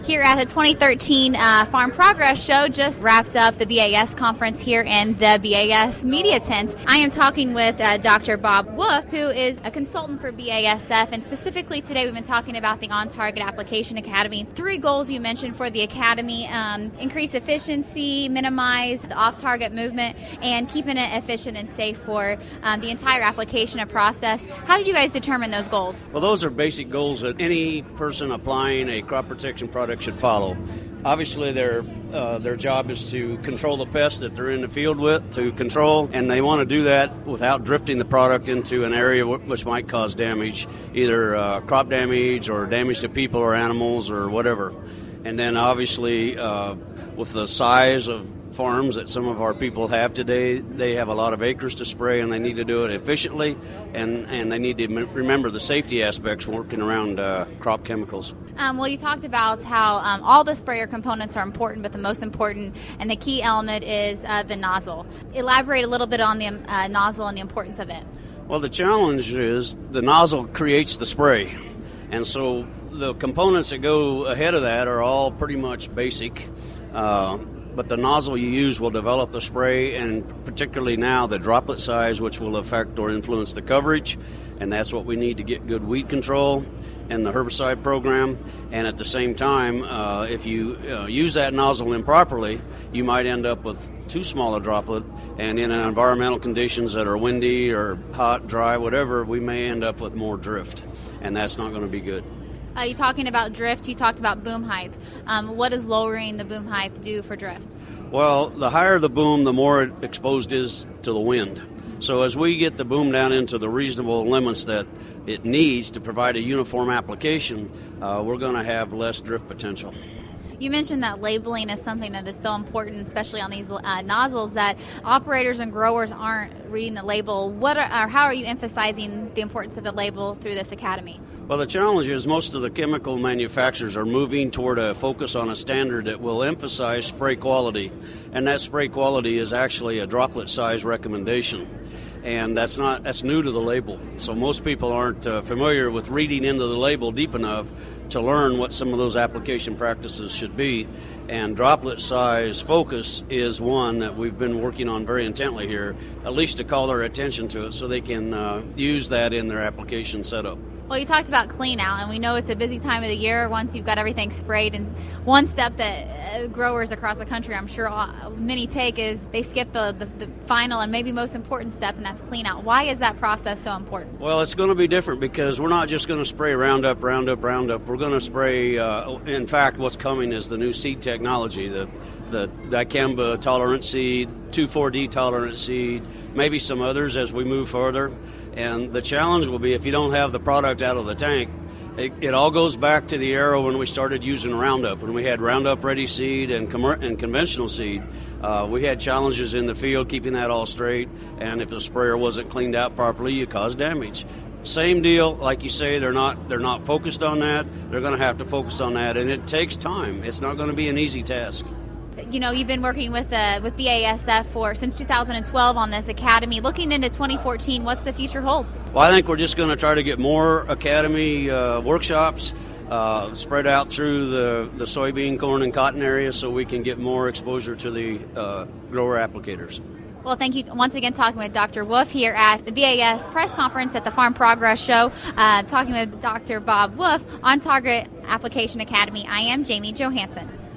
Here at the 2013 Farm Progress Show, just wrapped up the BAS conference here in the BAS Media Tent. I am talking with Dr. Bob Wolf, who is a consultant for BASF, and specifically today we've been talking about the On-Target Application Academy. 3 goals you mentioned for the Academy: increase efficiency, minimize the off-target movement, and keeping it efficient and safe for the entire application and process. How did you guys determine those goals? Well, those are basic goals that any person applying a crop protection product should follow. Obviously, their job is to control the pests that they're in the field with, to control, and they want to do that without drifting the product into an area which might cause damage, either crop damage or damage to people or animals or whatever. And then obviously, with the size of farms that some of our people have today, they have a lot of acres to spray, and they need to do it efficiently, and they need to remember the safety aspects working around crop chemicals. Well, you talked about how all the sprayer components are important, but the most important and the key element is the nozzle. Elaborate a little bit on the nozzle and the importance of it. Well, the challenge is the nozzle creates the spray, and so the components that go ahead of that are all pretty much basic. But the nozzle you use will develop the spray, and particularly now the droplet size, which will affect or influence the coverage, and that's what we need to get good weed control and the herbicide program. And at the same time, if you use that nozzle improperly, you might end up with too small a droplet, and in environmental conditions that are windy or hot, dry, whatever, we may end up with more drift, and that's not going to be good. You're talking about drift, you talked about boom height. What does lowering the boom height do for drift? Well, the higher the boom, the more it exposed is to the wind. So as we get the boom down into the reasonable limits that it needs to provide a uniform application, we're going to have less drift potential. You mentioned that labeling is something that is so important, especially on these nozzles, that operators and growers aren't reading the label. How are you emphasizing the importance of the label through this academy? Well, the challenge is most of the chemical manufacturers are moving toward a focus on a standard that will emphasize spray quality, and that spray quality is actually a droplet size recommendation. And that's new to the label. So most people aren't familiar with reading into the label deep enough to learn what some of those application practices should be. And droplet size focus is one that we've been working on very intently here, at least to call their attention to it so they can use that in their application setup. Well, you talked about clean out, and we know it's a busy time of the year once you've got everything sprayed. And one step that growers across the country, I'm sure many take, is they skip the final and maybe most important step, and that's clean out. Why is that process so important? Well, it's going to be different because we're not just going to spray Roundup. We're going to spray, in fact, what's coming is the new seed technology, the dicamba tolerant seed, 2,4-D tolerant seed, maybe some others as we move further. And the challenge will be if you don't have the product out of the tank, it all goes back to the era when we started using Roundup. When we had Roundup Ready seed and conventional seed, we had challenges in the field keeping that all straight. And if the sprayer wasn't cleaned out properly, you caused damage. Same deal, like you say, they're not focused on that. They're going to have to focus on that, and it takes time. It's not going to be an easy task. You know, you've been working with BASF since 2012 on this academy. Looking into 2014, what's the future hold? Well, I think we're just going to try to get more academy workshops spread out through the soybean, corn, and cotton area so we can get more exposure to the grower applicators. Well, thank you once again, talking with Dr. Wolf here at the BAS press conference at the Farm Progress Show, talking with Dr. Bob Wolf on Target Application Academy. I am Jamie Johansson.